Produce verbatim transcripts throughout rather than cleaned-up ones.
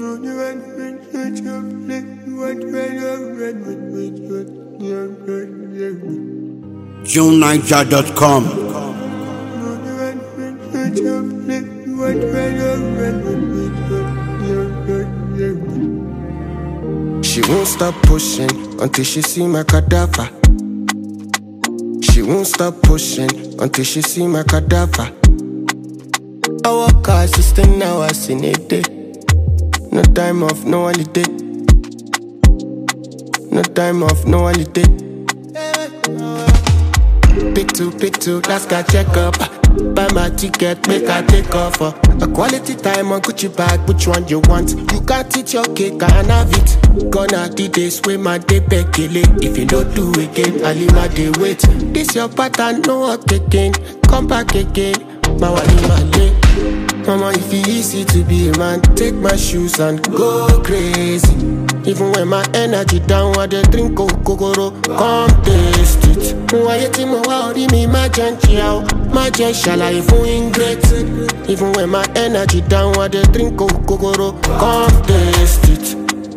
June Niger dot com. She won't stop pushing until she see my cadaver. She won't stop pushing until she see my cadaver. I work her assistant hours in a day. No time off, no holiday. No time off, no holiday. Pick two, pick two, last guy check up. Buy my ticket, make I take off. uh. A quality time on Gucci bag, which one you want? You can't eat your cake, I have it. Gonna the days with my day back kill. If you don't do again, I'll leave my day wait. This your pattern, no work again. Come back again, my wali my day. Mama, if it's easy to be a man, take my shoes and go crazy. Even when my energy down, I dey drink kokoro, come taste it. Why you think my worry me, my gentle, my gentle, I feel ingrate. Even when my energy down, I dey drink kokoro, come taste it.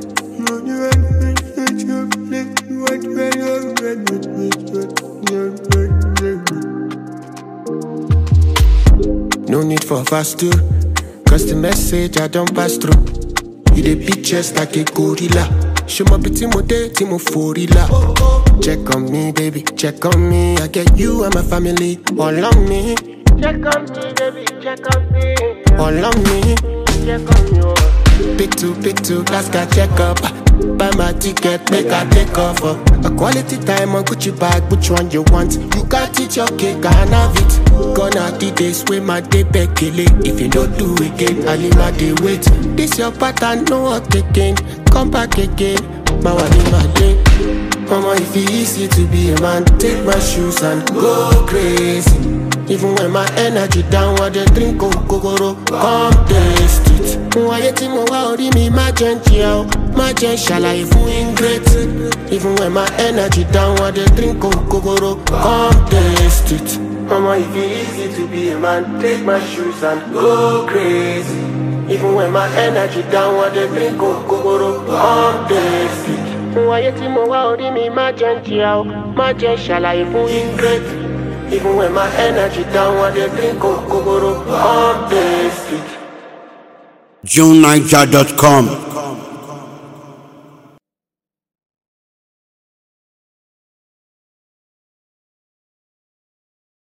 No need for fast too, cause the message I don't pass through. You dey beat chest like a gorilla. Show my pretty mode, Timo Forilla. Check on me, baby, check on me. I get you and my family all on me. Check on me, baby, check on me. All on me, check on you. Pick two, pick two, last guy check up. Buy my ticket, make I take off. uh. A quality time on Gucci bag, which one you want? You can't eat your cake, I have it. Gonna the days with my day back kill. If you don't do again, I'll leave my day wait. This your pattern, no work again. Come back again, my wali my day. Mama, if it's easy to be a man, take my shoes and go crazy. Even when my energy down, I dey drink kokoro, come taste it. Why you think my worry me, my gentle, my gentle, I feel ingrate. Even when my energy down, I dey drink kokoro, come taste it. Mama, if it's easy to be a man, take my shoes and go crazy. Even when my energy down, I dey drink kokoro, come taste it. Why you think my worry me, my gentle, my gentle, I feel ingrate. Even when my energy down, I dey drink kokoro, come taste it. June Niger dot com.